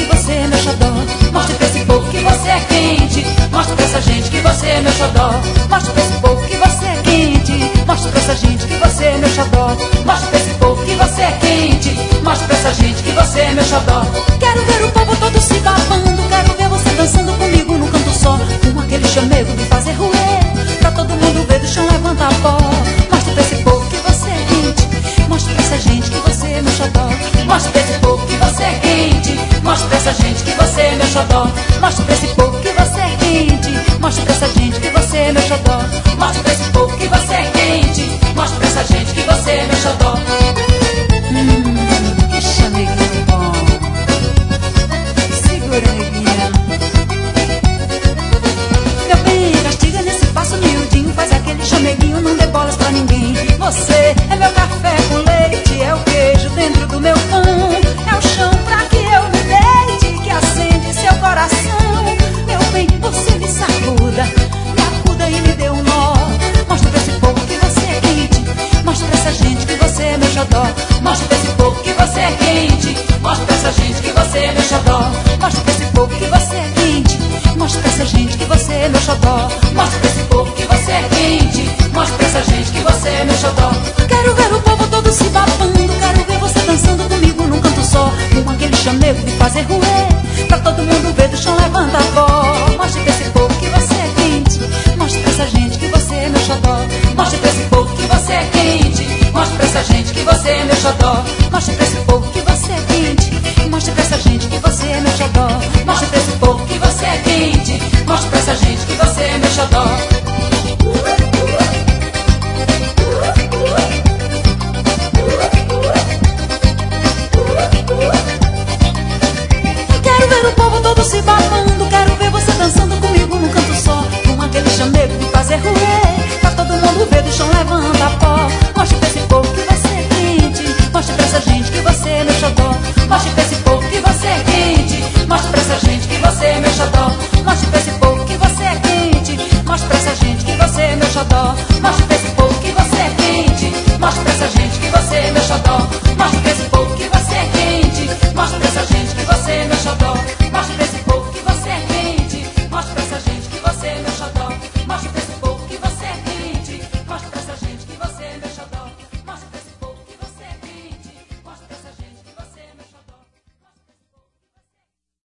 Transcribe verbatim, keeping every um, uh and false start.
você é meu xodó. Mostre pra esse povo que você é quente. Mostre pra essa gente que você é meu xodó. Mostre pra esse povo que você é quente. Mostre pra essa gente que você é meu xodó. Mostre pra esse povo que você é quente. Mostre pra essa gente que você é meu xodó. Quero ver o povo todo se babando. Quero ver você dançando comigo num canto só, com aquele chamego de fazer ruê, pra todo mundo ver do chão levanta a pó. Mostre pra esse povo que você é quente. Mostre pra essa gente que você é meu xodó. Mostre pra esse povo que você é quente. Mostre pra essa gente que você é meu xodó. Mostre pra esse povo que você é quente. Mostre pra essa gente que você é meu xodó. Mostre pra esse povo que você é quente. Mostre pra essa gente que você é meu xodó. Hum, que chameguinho bom. Segura, neguinha. Meu bem, castiga nesse passo miudinho. Faz aquele chameguinho, não dê bolas pra ninguém. Você é meu café com leite, é o queijo dentro do meu pão, é o chão pra que eu me deite, que acende seu coração. Meu bem, você me sacuda, me acuda e me dê um nó. Mostra pra esse povo que você é quente. Mostra pra essa gente que você é meu xodó. Mostra pra esse povo que você é quente. Mostra pra essa gente que você é meu xodó. Mostra pra esse povo que você é quente. Mostra pra essa gente que você é meu xodó. Mostra pra esse povo que você é quente. Mostra pra essa gente que você é meu xodó. Quero ver o povo todo se babando. Quero ver você dançando comigo num canto só, com aquele chamego de fazer ruê, pra todo mundo ver do chão levanta a voz. Mostre pra esse povo que você é quente. Mostre pra essa gente que você é meu xodó. Mostre pra esse povo que você é quente. Mostre pra essa gente que você é meu xodó. Mostre pra esse povo que você é quente. Mostre pra essa gente que você é meu xodó. Mostre pra esse povo que você é quente. Mostre pra essa gente que você é meu xodó. Quero ver o povo todo se babando. Quero ver você dançando comigo num canto só, com aquele chamego de fazer ruê,